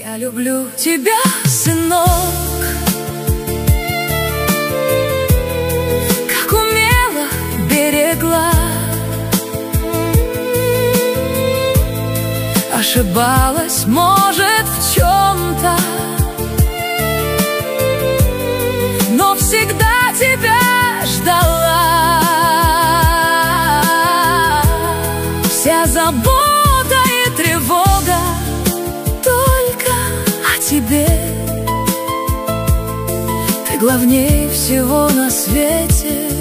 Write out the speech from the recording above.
Я люблю тебя, сынок, как умело берегла. Ошибалась, может, в чем-то, но всегда тебя ждала. Вся забота и тревога только о тебе. Ты главнее всего на свете.